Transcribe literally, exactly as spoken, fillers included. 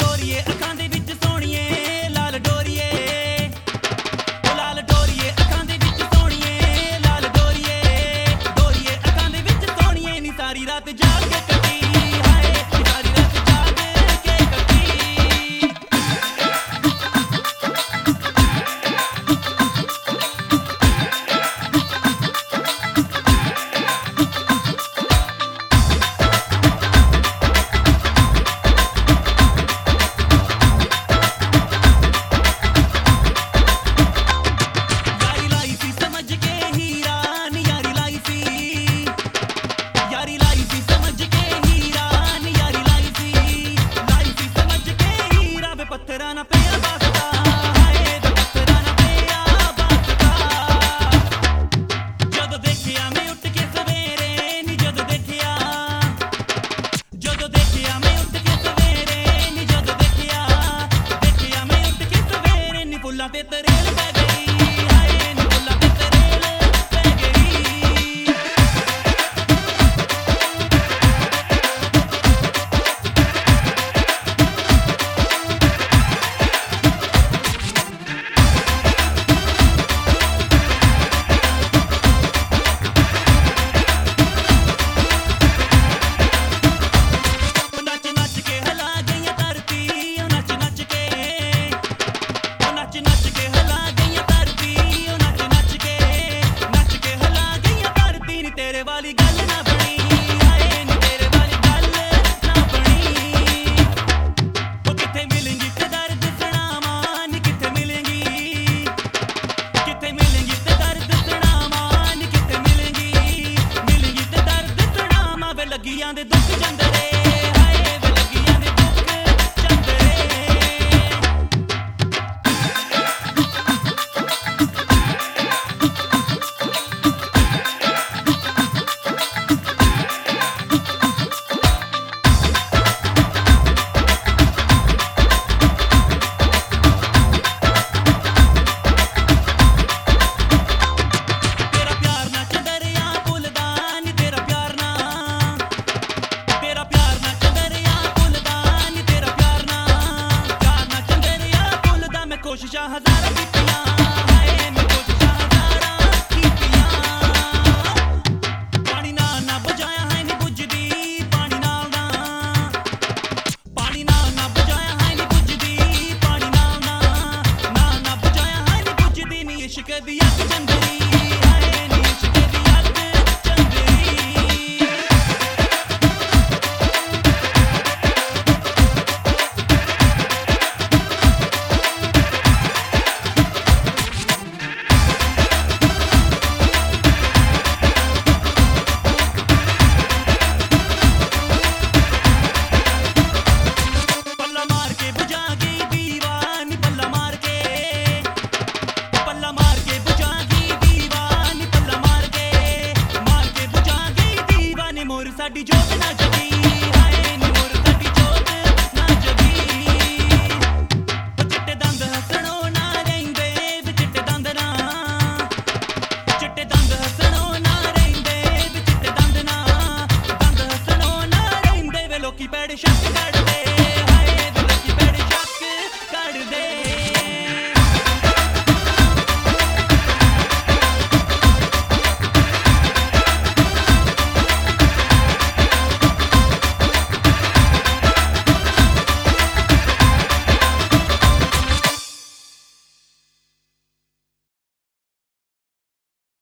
ਡੋਰੀਏ ਅੱਖਾਂ ਦੇ ਵਿੱਚ ਸੋਹਣੀਏ ਲਾਲ ਡੋਰੀਏ ਉਹ ਲਾਲ ਡੋਰੀਏ ਅੱਖਾਂ ਦੇ ਵਿੱਚ ਸੋਹਣੀਏ ਲਾਲ ਡੋਰੀਏ ਡੋਰੀਏ ਅੱਖਾਂ ਦੇ ਵਿੱਚ ਸੋਹਣੀਏ ਨੀ ਸਾਰੀ ਰਾਤ ਜਾਗ ਕੇ ਕੱਟੀ ਹਾਏ ਨੀ ਸਾਰੀ ਰਾਤ ਜਾਗ ਕੇ ਕੱਟੀ ਤੇ ਤਰੇਲ ਪੈ ਗਈ ਹਾਏ ਨੀ ਫੁੱਲਾਂ ਤੇ ਤਰੇਲ ਪੈ ਗਈ ਨੱਚ ਨੱਚ ਕੇ ਹਿਲਾ ਗਈਆਂ ਧਰਤੀ ਉਹ ਨੱਚ ਨੱਚ ਕੇ ਨੱਚ ਨੱਚ ਕੇ ਹਿਲਾ ਗਈਆਂ ਧਰਤੀ ਉਹ ਨੱਚ ਨੱਚ ਕੇ ਨੱਚ ਕੇ ਹਿਲਾ ਗਈਆਂ ਧਰਤੀ ਨੀ ਤੇਰੇ ਵਾਲੀ ਗੱਲ ਨਾ ਬਣੀ ਹਾਏ ਨੀ ਤੇਰੇ ਵਾਲੀ ਗੱਲ ਨਾ ਬਣੀ ਉਹ ਕਿੱਥੇ ਮਿਲੇਂਗੀ ਤੇ ਦਰਦ ਸੁਣਾਵਾਂ ਨੀ ਕਿੱਥੇ ਮਿਲੇਂਗੀ ਕਿੱਥੇ ਮਿਲੇਂਗੀ ਤੇ ਦਰਦ ਸੁਣਾਵਾਂ ਨੀ ਕਿੱਥੇ ਮਿਲੇਂਗੀ ਮਿਲੇਂਗੀ ਤੇ ਦਰਦ ਸੁਣਾਵਾਂ ਵੇ ਲੱਗੀਆਂ ਦੇ ਦੁੱਖ ਚੰਦਰੇ ਹਾਏ ਵੇ ਲੱਗੀਆਂ ਦੇ ਦੁੱਖ ਚੰਦਰੇ ਕੋਸ਼ਿਸ਼ਾਂ ਹਜ਼ਾਰਾਂ